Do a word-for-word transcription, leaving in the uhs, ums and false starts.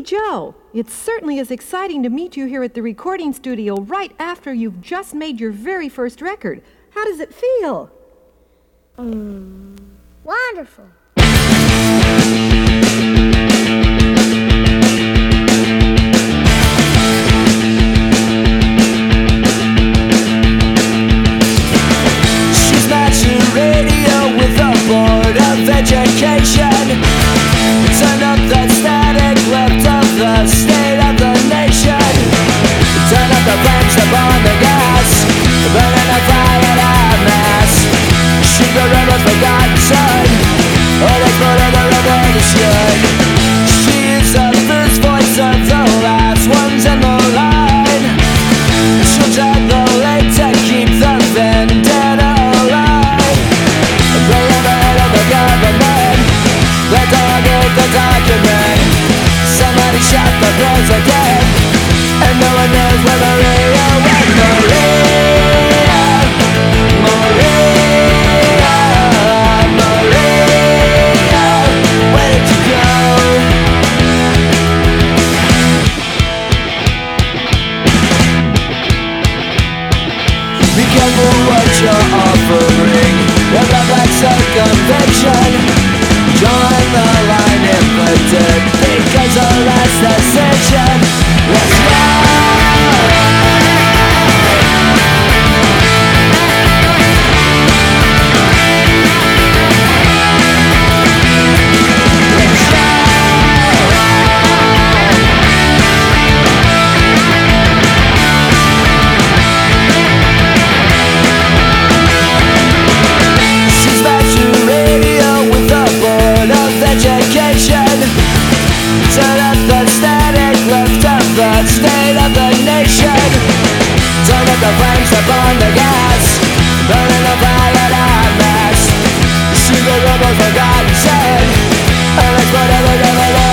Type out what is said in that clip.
Billy Joe, it certainly is exciting to meet you here at the recording studio right after you've just made your very first record. How does it feel? Mm, wonderful. She's matching radio with a board of education. Turn up that static left of the state of the nation. Turn up the flames upon the gas, burning a fire at mass. Shoot the rebels forgotten son, or they put on the revolution. She is the first voice of the last ones in the line. She'll drag the leg to keep the vendetta alive. Playing the head of the government, the dog ate the document. Somebody shot the president, and no one knows where Maria went. Maria, Maria, Maria, where did you go? Be careful what you're offering. Your love lacks a conviction. Drawing the line in the dirt, because our last decision was wrong. She's back to radio with a board of education. Turn up the static left of the state of the nation. Turn up the flames upon the gas, burning the fire at mass. Shoot the rebels forgotten son, and let's whatever, never